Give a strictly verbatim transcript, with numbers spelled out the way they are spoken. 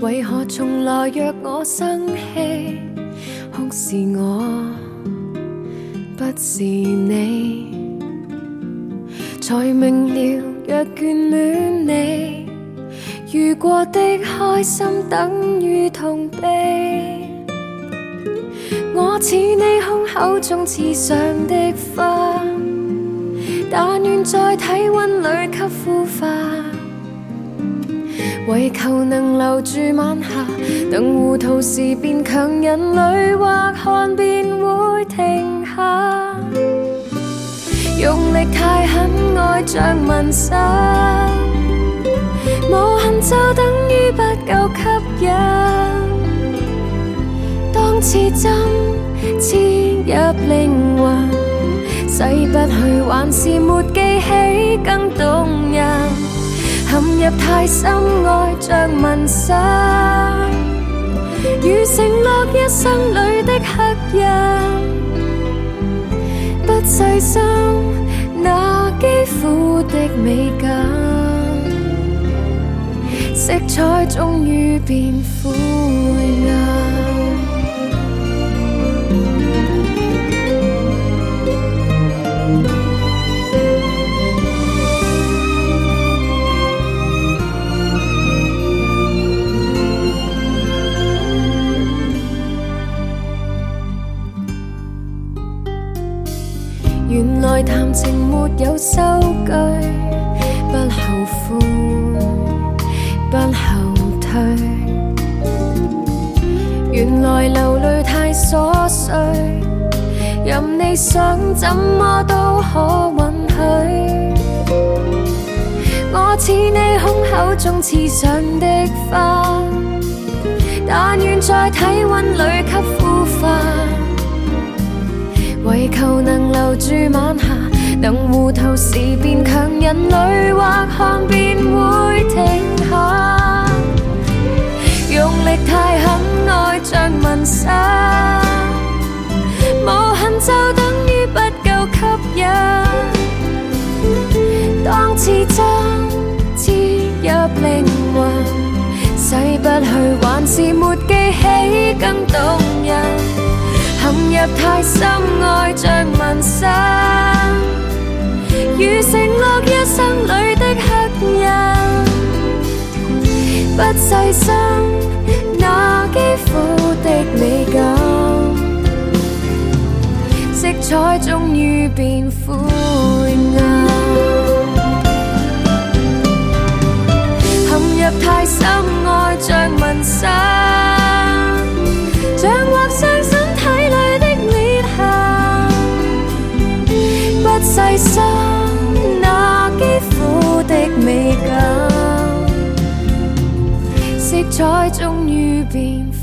為何從來若我生氣，哭是我不是你，才明了若眷戀你，遇過的開心等於痛悲。我似你胸口中刺上的花，但願在體溫裏給孵化，為求能留住晚夏，等糊塗時變強人類，或看便會停下。用力太狠愛像紋身，無痕就等於不夠吸引，當刺針刺入靈魂，洗不去還是沒記起更動人，陷入太深愛像紋身，如承諾一生裏的刻印，不細心那肌膚的美感，色彩終於變灰暗。原來談情沒有收據，不後悔，不後退。原來流淚太瑣碎，任你想怎麼都可允許。我似你胸口中刺上的花，但願在體溫裏給孵化，為求能留住晚夏，等糊塗時變強人類，或看便會停下。用力太狠愛像紋身，無痕就等於不夠吸引，當刺針刺入靈魂，洗不去還是沒記起更動人，陷入太深愛像紋身，如承諾一生裏的刻印，不細心那肌膚的美感，色彩終於變灰暗，陷入太深愛像紋身，像畫上身體裏的裂痕，不細心那肌膚的美感，色彩終於變